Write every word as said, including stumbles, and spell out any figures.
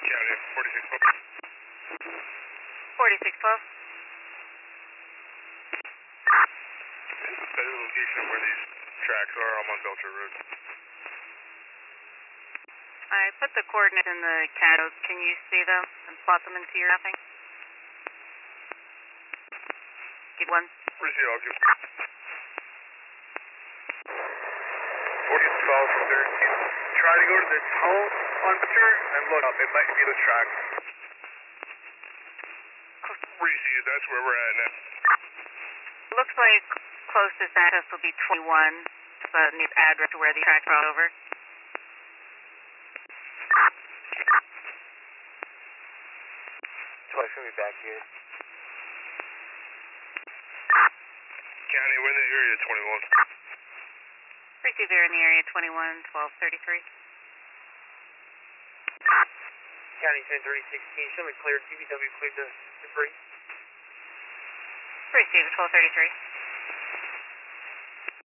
County, forty-six twelve. forty-six twelve. This is a better location of where these tracks are. I'm on Belcher Road. I put the coordinates in the C A D. Can you see them and plot them into your mapping? Get one. Appreciate it, I'll give forty twelve thirteen. Try to go to the tunnel on Belcher and look up. It might be the track. Where you see it, that's where we're at now. Looks like closest access will be twenty-one. The new address to where the track brought over. Twice gonna be back here. County, we're in the area twenty-one. Receive there in the area twenty-one, twelve thirty-three. County ten thirty sixteen, show me cleared, D B W cleared the debris. Receive twelve thirty-three.